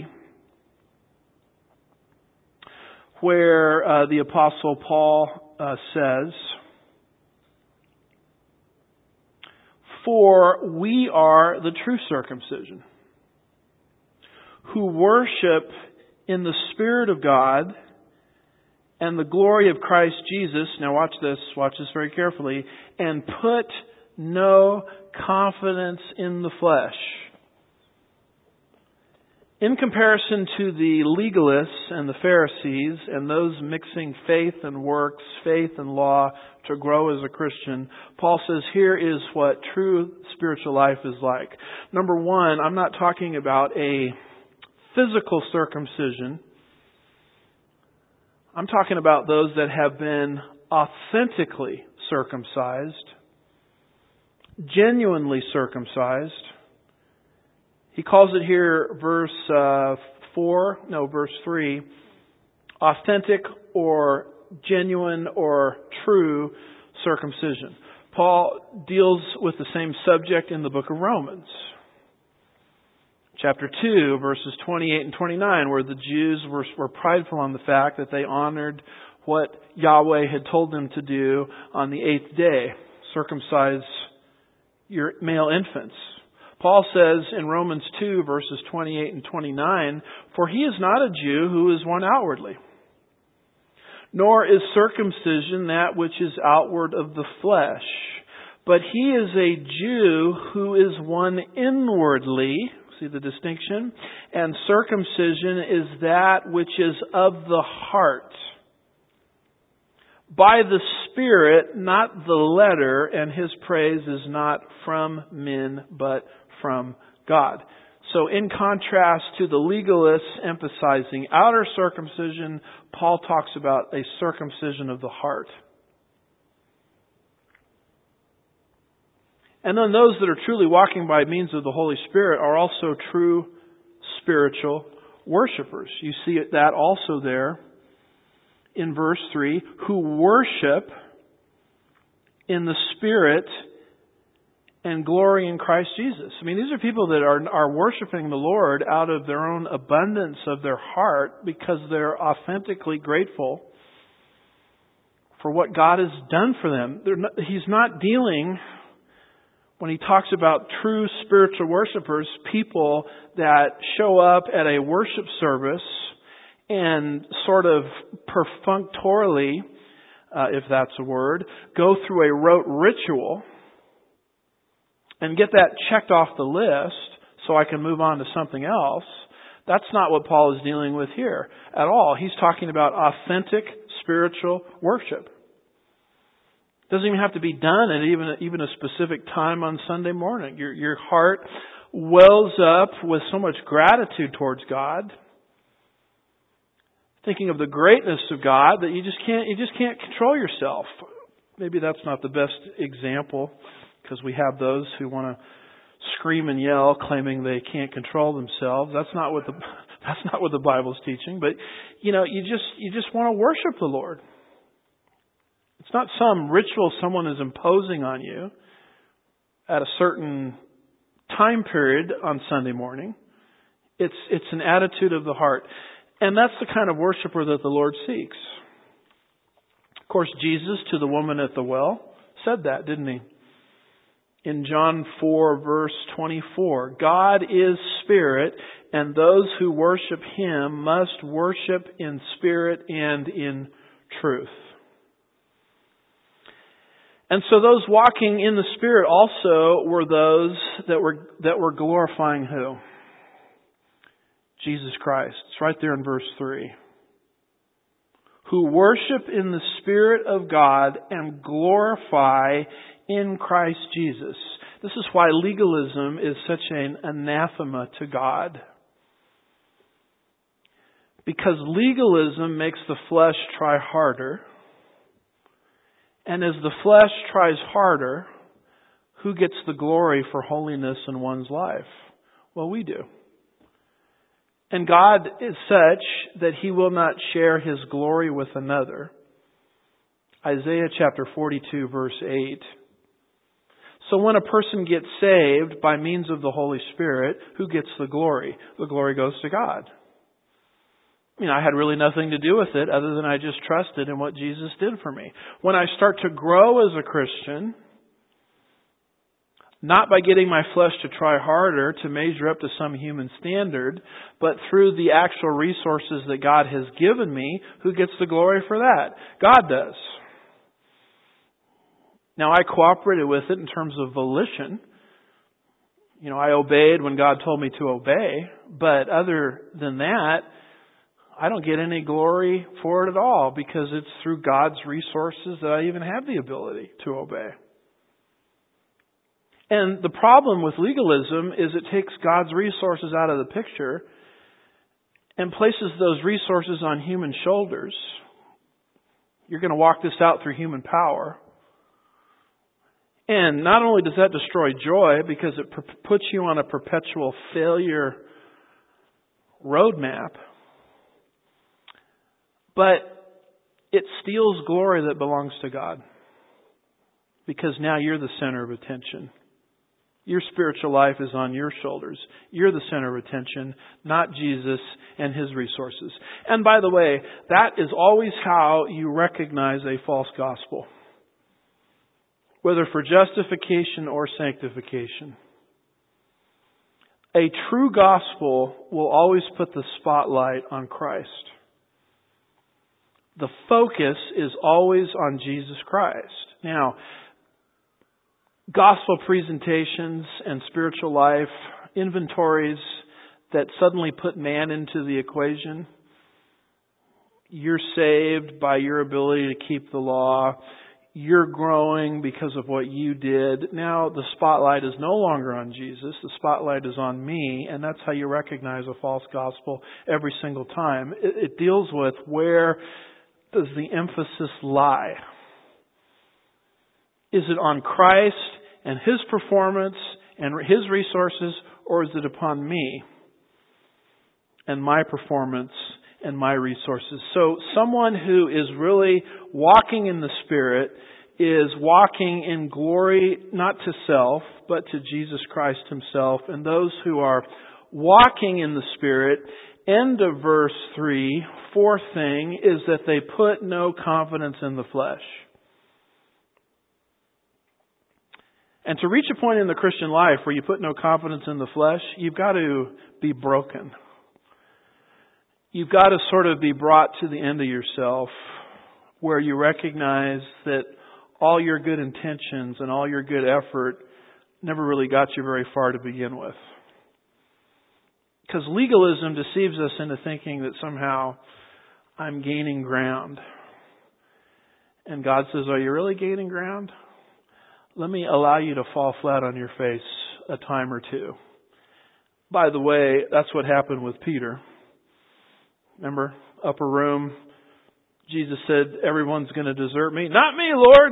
where uh, the Apostle Paul uh, says, for we are the true circumcision, who worship in the Spirit of God and the glory of Christ Jesus, now watch this, watch this very carefully, and put no confidence in the flesh. In comparison to the legalists and the Pharisees and those mixing faith and works, faith and law to grow as a Christian, Paul says here is what true spiritual life is like. Number one, I'm not talking about a physical circumcision. I'm talking about those that have been authentically circumcised, genuinely circumcised. He calls it here, verse uh, four, no, verse three, authentic or genuine or true circumcision. Paul deals with the same subject in the book of Romans. Chapter two, verses twenty-eight and twenty-nine, where the Jews were, were prideful on the fact that they honored what Yahweh had told them to do on the eighth day, circumcise your male infants. Paul says in Romans two, verses twenty-eight and twenty-nine, for he is not a Jew who is one outwardly, nor is circumcision that which is outward of the flesh, but he is a Jew who is one inwardly. See the distinction? And circumcision is that which is of the heart, by the Spirit, not the letter, and his praise is not from men, but from God. So in contrast to the legalists emphasizing outer circumcision, Paul talks about a circumcision of the heart. And then those that are truly walking by means of the Holy Spirit are also true spiritual worshipers. You see that also there in verse three, who worship in the Spirit and glory in Christ Jesus. I mean, these are people that are, are worshiping the Lord out of their own abundance of their heart because they're authentically grateful for what God has done for them. Not, he's not dealing, when he talks about true spiritual worshipers, people that show up at a worship service and sort of perfunctorily uh, if that's a word, go through a rote ritual and get that checked off the list so I can move on to something else. That's not what Paul is dealing with here at all. He's talking about authentic spiritual worship. Doesn't even have to be done at even even a specific time on Sunday morning. Your your heart wells up with so much gratitude towards God, thinking of the greatness of God that you just can't you just can't control yourself. Maybe that's not the best example, because we have those who want to scream and yell, claiming they can't control themselves. That's not what the that's not what the Bible's teaching. But you know, you just you just want to worship the Lord. It's not some ritual someone is imposing on you at a certain time period on Sunday morning. It's it's an attitude of the heart. And that's the kind of worshiper that the Lord seeks. Of course, Jesus, to the woman at the well, said that, didn't He? In John four, verse twenty-four, God is spirit, and those who worship Him must worship in spirit and in truth. And so those walking in the Spirit also were those that were that were glorifying who? Jesus Christ. It's right there in verse three. Who worship in the Spirit of God and glorify in Christ Jesus. This is why legalism is such an anathema to God. Because legalism makes the flesh try harder. And as the flesh tries harder, who gets the glory for holiness in one's life? Well, we do. And God is such that He will not share His glory with another. Isaiah chapter forty-two, verse eight. So when a person gets saved by means of the Holy Spirit, who gets the glory? The glory goes to God. You know, I had really nothing to do with it other than I just trusted in what Jesus did for me. When I start to grow as a Christian, not by getting my flesh to try harder to measure up to some human standard, but through the actual resources that God has given me, who gets the glory for that? God does. Now, I cooperated with it in terms of volition. You know, I obeyed when God told me to obey, but other than that, I don't get any glory for it at all, because it's through God's resources that I even have the ability to obey. And the problem with legalism is it takes God's resources out of the picture and places those resources on human shoulders. You're going to walk this out through human power. And not only does that destroy joy, because it per- puts you on a perpetual failure roadmap, but it steals glory that belongs to God. Because now you're the center of attention. Your spiritual life is on your shoulders. You're the center of attention, not Jesus and His resources. And by the way, that is always how you recognize a false gospel. Whether for justification or sanctification. A true gospel will always put the spotlight on Christ. The focus is always on Jesus Christ. Now, gospel presentations and spiritual life inventories that suddenly put man into the equation. You're saved by your ability to keep the law. You're growing because of what you did. Now the spotlight is no longer on Jesus. The spotlight is on me. And that's how you recognize a false gospel every single time. It, it deals with where does the emphasis lie? Is it on Christ and His performance and His resources, or is it upon me and my performance and my resources? So someone who is really walking in the Spirit is walking in glory, not to self, but to Jesus Christ Himself. And those who are walking in the Spirit, end of verse three, fourth thing is that they put no confidence in the flesh. And to reach a point in the Christian life where you put no confidence in the flesh, you've got to be broken. You've got to sort of be brought to the end of yourself where you recognize that all your good intentions and all your good effort never really got you very far to begin with. Because legalism deceives us into thinking that somehow I'm gaining ground. And God says, are you really gaining ground? Let me allow you to fall flat on your face a time or two. By the way, that's what happened with Peter. Remember, upper room, Jesus said, everyone's going to desert me. Not me, Lord!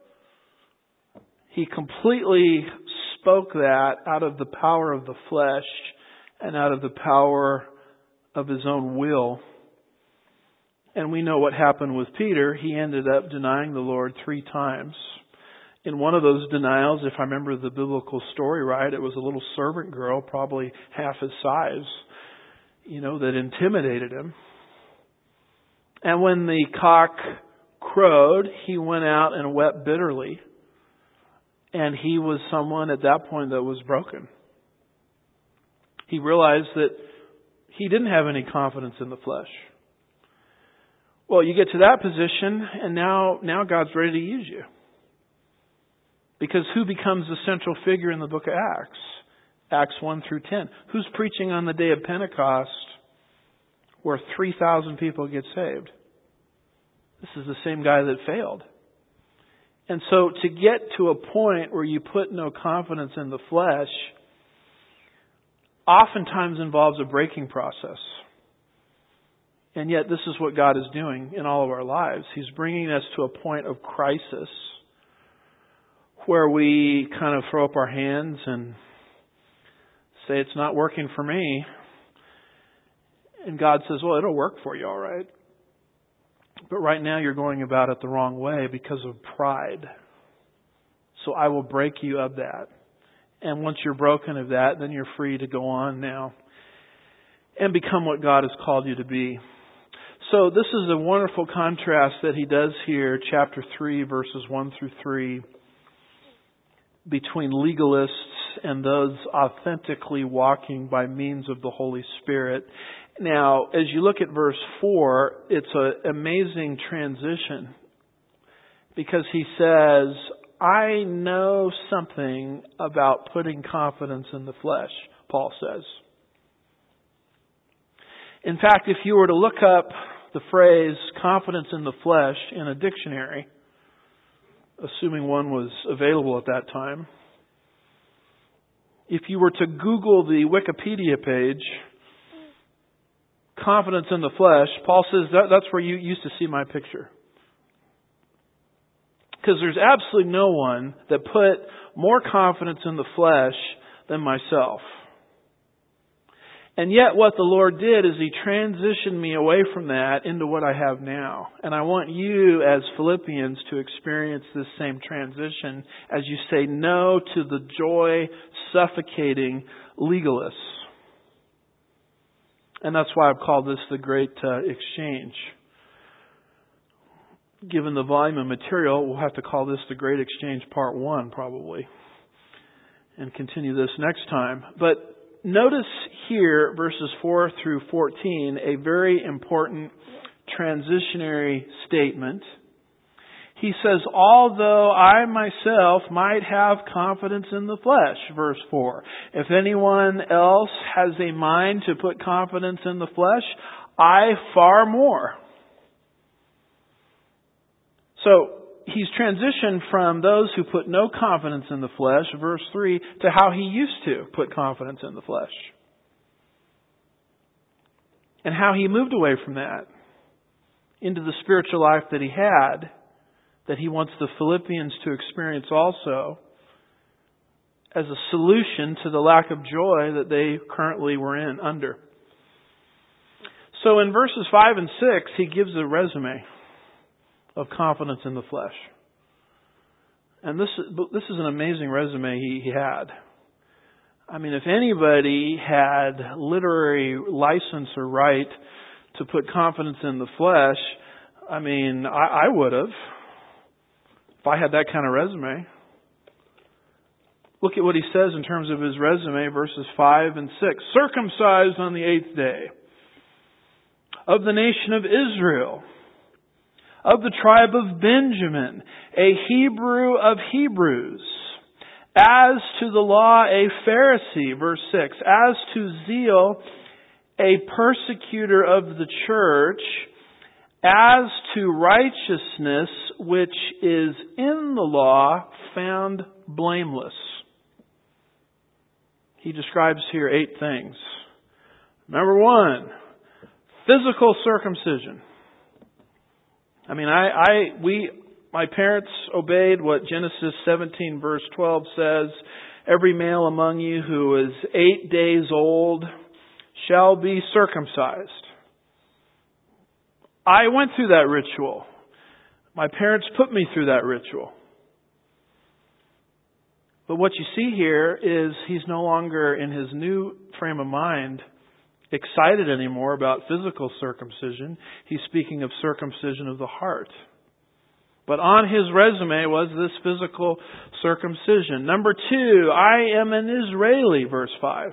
He completely spoke that out of the power of the flesh and out of the power of his own will. And we know what happened with Peter. He ended up denying the Lord three times. In one of those denials, if I remember the biblical story right, it was a little servant girl, probably half his size, you know, that intimidated him. And when the cock crowed, he went out and wept bitterly. And he was someone at that point that was broken. He realized that he didn't have any confidence in the flesh. Well, you get to that position, and now, now God's ready to use you. Because who becomes the central figure in the book of Acts? Acts one through ten. Who's preaching on the day of Pentecost where three thousand people get saved? This is the same guy that failed. And so to get to a point where you put no confidence in the flesh oftentimes involves a breaking process. And yet this is what God is doing in all of our lives. He's bringing us to a point of crisis where we kind of throw up our hands and say, it's not working for me. And God says, well, it'll work for you, all right. But right now you're going about it the wrong way because of pride. So I will break you of that. And once you're broken of that, then you're free to go on now and become what God has called you to be. So this is a wonderful contrast that he does here, chapter three, verses one through three, between legalists and those authentically walking by means of the Holy Spirit. Now, as you look at verse four, it's an amazing transition because he says, I know something about putting confidence in the flesh, Paul says. In fact, if you were to look up the phrase confidence in the flesh in a dictionary, assuming one was available at that time, if you were to Google the Wikipedia page, confidence in the flesh, Paul says that, that's where you used to see my picture. Because there's absolutely no one that put more confidence in the flesh than myself. And yet what the Lord did is He transitioned me away from that into what I have now. And I want you as Philippians to experience this same transition as you say no to the joy-suffocating legalists. And that's why I've called this the Great uh, Exchange. Given the volume of material, we'll have to call this the Great Exchange Part one probably. And continue this next time. But notice here, verses four through fourteen, a very important transitionary statement. He says, although I myself might have confidence in the flesh, verse four. If anyone else has a mind to put confidence in the flesh, I far more. So, he's transitioned from those who put no confidence in the flesh, verse three, to how he used to put confidence in the flesh. And how he moved away from that into the spiritual life that he had, that he wants the Philippians to experience also as a solution to the lack of joy that they currently were in under. So in verses five and six, he gives a resume of confidence in the flesh. And this, this is an amazing resume he, he had. I mean, if anybody had literary license or right to put confidence in the flesh, I mean, I, I would have. If I had that kind of resume. Look at what he says in terms of his resume, verses five and six. Circumcised on the eighth day of the nation of Israel, of the tribe of Benjamin, a Hebrew of Hebrews. As to the law, a Pharisee, verse six. As to zeal, a persecutor of the church. As to righteousness, which is in the law, found blameless. He describes here eight things. Number one, physical circumcision. I mean, I, I, we, my parents obeyed what Genesis seventeen verse twelve says. Every male among you who is eight days old shall be circumcised. I went through that ritual. My parents put me through that ritual. But what you see here is he's no longer in his new frame of mind excited anymore about physical circumcision. He's speaking of circumcision of the heart. But on his resume was this physical circumcision. Number two, I am an Israeli, verse five.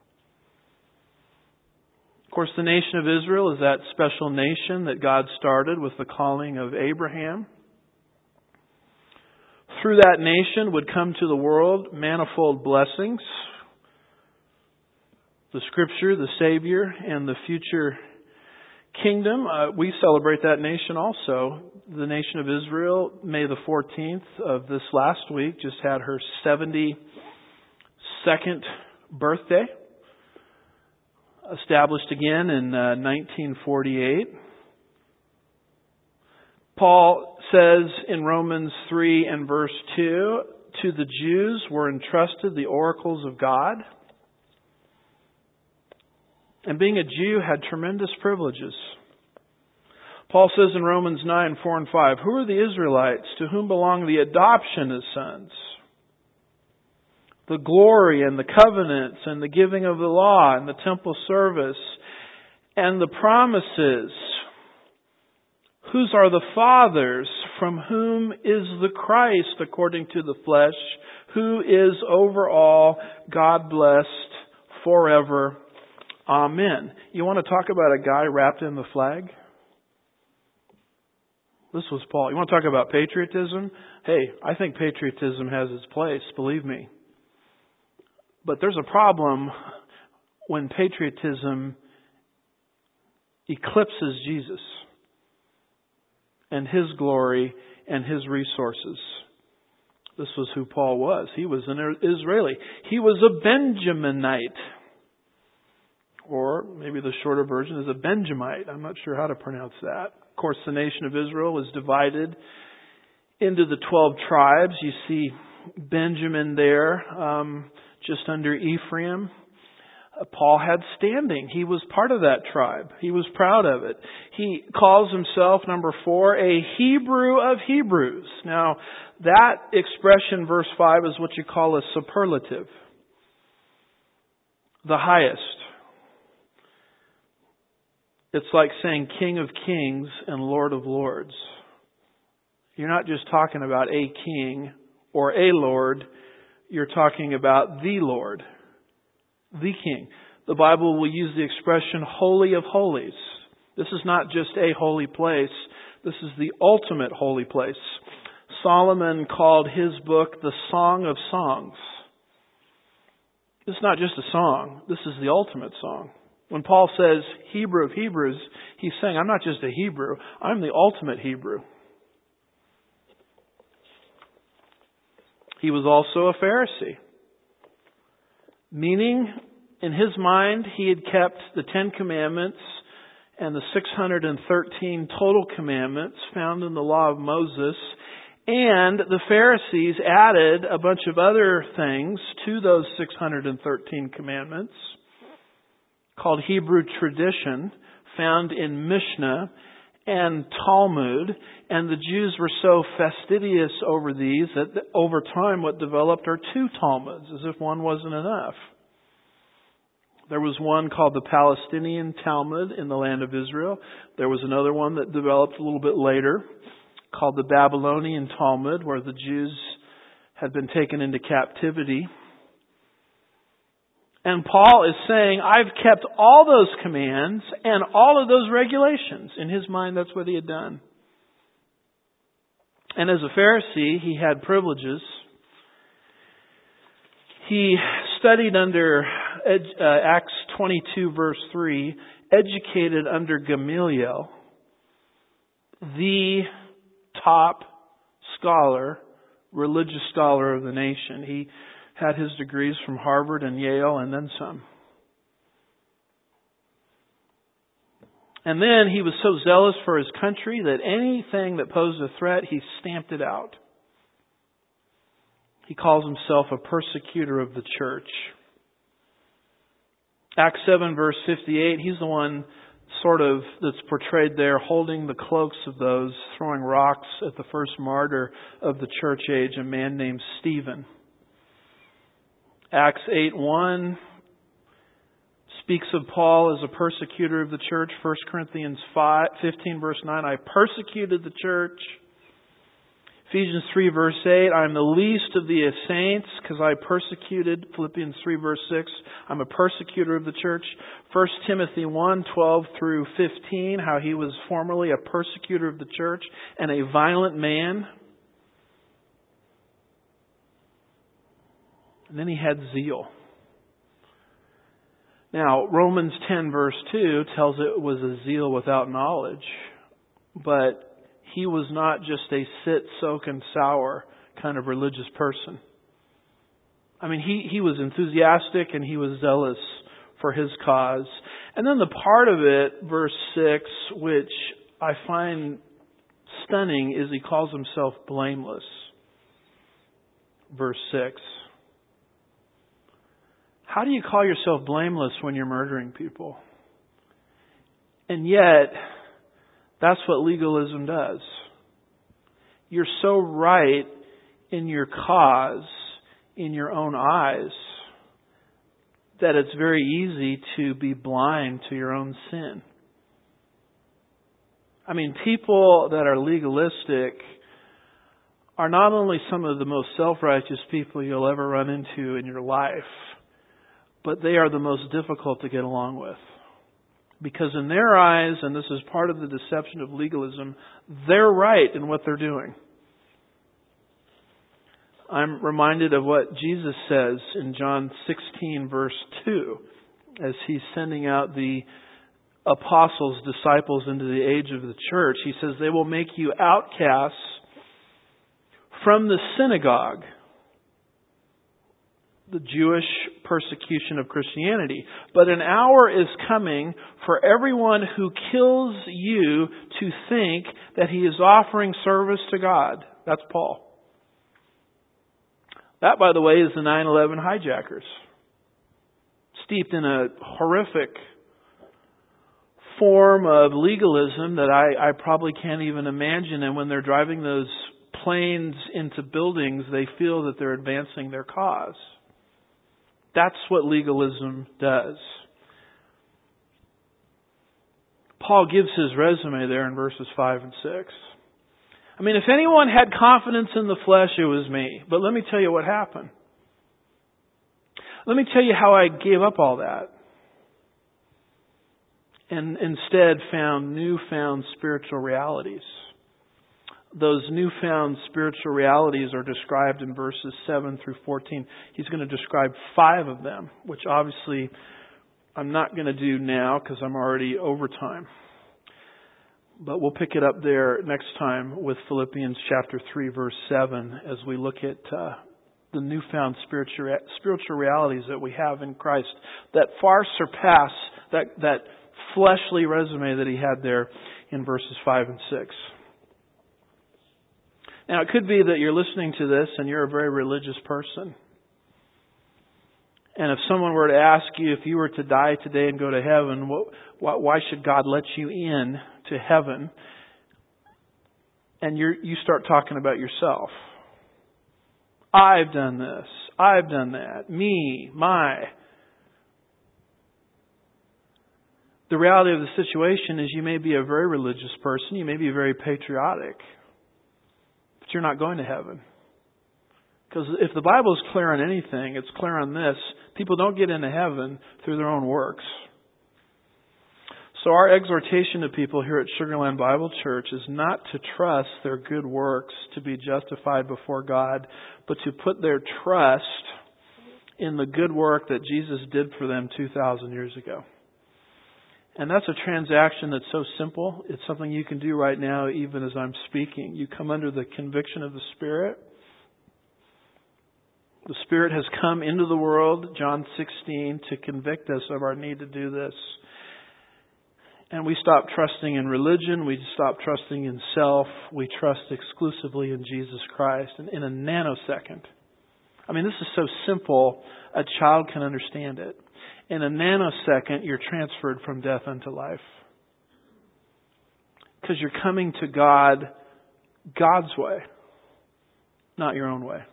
Of course, the nation of Israel is that special nation that God started with the calling of Abraham. Through that nation would come to the world manifold blessings. The Scripture, the Savior, and the future kingdom. Uh, we celebrate that nation also. The nation of Israel, May the fourteenth of this last week, just had her seventy-second birthday. Established again in uh, nineteen forty-eight. Paul says in Romans three and verse two, to the Jews were entrusted the oracles of God. And being a Jew had tremendous privileges. Paul says in Romans nine, four and five, who are the Israelites to whom belong the adoption as sons? The glory and the covenants and the giving of the law and the temple service and the promises. Whose are the fathers, from whom is the Christ according to the flesh, who is over all, God blessed forever. Amen. You want to talk about a guy wrapped in the flag? This was Paul. You want to talk about patriotism? Hey, I think patriotism has its place, believe me. But there's a problem when patriotism eclipses Jesus and His glory and His resources. This was who Paul was. He was an Israeli. He was a Benjaminite. Or maybe the shorter version is a Benjamite. I'm not sure how to pronounce that. Of course, the nation of Israel was divided into the twelve tribes. You see Benjamin there, um, just under Ephraim. Paul had standing. He was part of that tribe. He was proud of it. He calls himself, number four, a Hebrew of Hebrews. Now, that expression, verse five, is what you call a superlative. The highest. It's like saying King of Kings and Lord of Lords. You're not just talking about a king or a Lord. You're talking about the Lord. The King. The Bible will use the expression Holy of Holies. This is not just a holy place. This is the ultimate holy place. Solomon called his book the Song of Songs. This is not just a song. This is the ultimate song. When Paul says Hebrew of Hebrews, he's saying, I'm not just a Hebrew. I'm the ultimate Hebrew. He was also a Pharisee. Meaning, in his mind, he had kept the Ten Commandments and the six hundred thirteen total commandments found in the law of Moses. And the Pharisees added a bunch of other things to those six hundred thirteen commandments called Hebrew tradition, found in Mishnah and Talmud. And the Jews were so fastidious over these that over time what developed are two Talmuds, as if one wasn't enough. There was one called the Palestinian Talmud in the land of Israel. There was another one that developed a little bit later called the Babylonian Talmud, where the Jews had been taken into captivity. And Paul is saying, I've kept all those commands and all of those regulations. In his mind, that's what he had done. And as a Pharisee, he had privileges. He studied under uh, Acts twenty-two, verse three, educated under Gamaliel, the top scholar, religious scholar of the nation. He had his degrees from Harvard and Yale and then some. And then he was so zealous for his country that anything that posed a threat, he stamped it out. He calls himself a persecutor of the church. Acts seven, verse fifty-eight, he's the one sort of that's portrayed there holding the cloaks of those, throwing rocks at the first martyr of the church age, a man named Stephen. Acts eight one speaks of Paul as a persecutor of the church. First Corinthians fifteen, verse nine, I persecuted the church. Ephesians three, verse eight, I am the least of the saints because I persecuted. Philippians three, verse six, I'm a persecutor of the church. First Timothy one, twelve through fifteen, how he was formerly a persecutor of the church and a violent man. And then he had zeal. Now, Romans ten, verse two tells it was a zeal without knowledge. But he was not just a sit, soak, and sour kind of religious person. I mean, he, he was enthusiastic and he was zealous for his cause. And then the part of it, verse six, which I find stunning, is he calls himself blameless. Verse six. How do you call yourself blameless when you're murdering people? And yet, that's what legalism does. You're so right in your cause, in your own eyes, that it's very easy to be blind to your own sin. I mean, people that are legalistic are not only some of the most self-righteous people you'll ever run into in your life, but they are the most difficult to get along with. Because in their eyes, and this is part of the deception of legalism, they're right in what they're doing. I'm reminded of what Jesus says in John sixteen, verse two, as He's sending out the apostles, disciples into the age of the church. He says, they will make you outcasts from the synagogue. The Jewish persecution of Christianity. But an hour is coming for everyone who kills you to think that he is offering service to God. That's Paul. That, by the way, is the nine eleven hijackers. Steeped in a horrific form of legalism that I, I probably can't even imagine. And when they're driving those planes into buildings, they feel that they're advancing their cause. That's what legalism does. Paul gives his resume there in verses five and six. I mean, if anyone had confidence in the flesh, it was me. But let me tell you what happened. Let me tell you how I gave up all that and instead found newfound spiritual realities. Those newfound spiritual realities are described in verses seven through fourteen. He's going to describe five of them, which obviously I'm not going to do now because I'm already over time. But we'll pick it up there next time with Philippians chapter three, verse seven, as we look at uh, the newfound spiritual spiritual realities that we have in Christ that far surpass that, that fleshly resume that he had there in verses five and six. Now, it could be that you're listening to this and you're a very religious person. And if someone were to ask you if you were to die today and go to heaven, what, why should God let you in to heaven? And you you start talking about yourself. I've done this. I've done that. Me. My. The reality of the situation is you may be a very religious person. You may be very patriotic. But you're not going to heaven. Because if the Bible is clear on anything, it's clear on this. People don't get into heaven through their own works. So So our exhortation to people here at Sugarland Bible Church is not to trust their good works to be justified before God, but to put their trust in the good work that Jesus did for them two thousand years ago. And that's a transaction that's so simple. It's something you can do right now even as I'm speaking. You come under the conviction of the Spirit. The Spirit has come into the world, John sixteen, to convict us of our need to do this. And we stop trusting in religion. We stop trusting in self. We trust exclusively in Jesus Christ. And in a nanosecond, I mean, this is so simple, a child can understand it. In a nanosecond, you're transferred from death unto life. Because you're coming to God God's way, not your own way.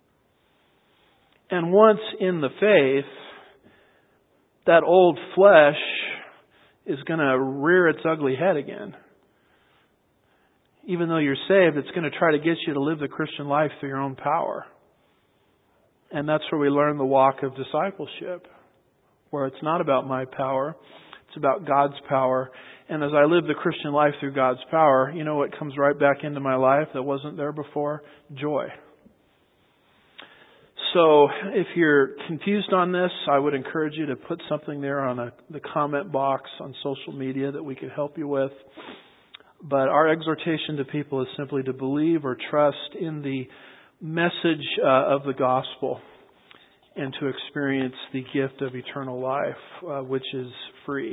And once in the faith, that old flesh is going to rear its ugly head again. Even though you're saved, it's going to try to get you to live the Christian life through your own power. And that's where we learn the walk of discipleship, where it's not about my power, it's about God's power. And as I live the Christian life through God's power, you know what comes right back into my life that wasn't there before? Joy. So if you're confused on this, I would encourage you to put something there on a, the comment box on social media that we could help you with. But our exhortation to people is simply to believe or trust in the message uh, of the gospel and to experience the gift of eternal life, uh, which is free.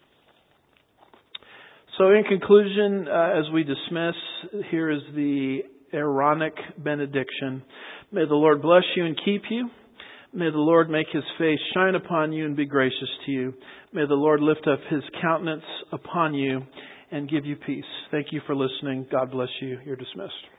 So in conclusion, uh, as we dismiss, here is the Aaronic benediction. May the Lord bless you and keep you. May the Lord make His face shine upon you and be gracious to you. May the Lord lift up His countenance upon you and give you peace. Thank you for listening. God bless you. You're dismissed.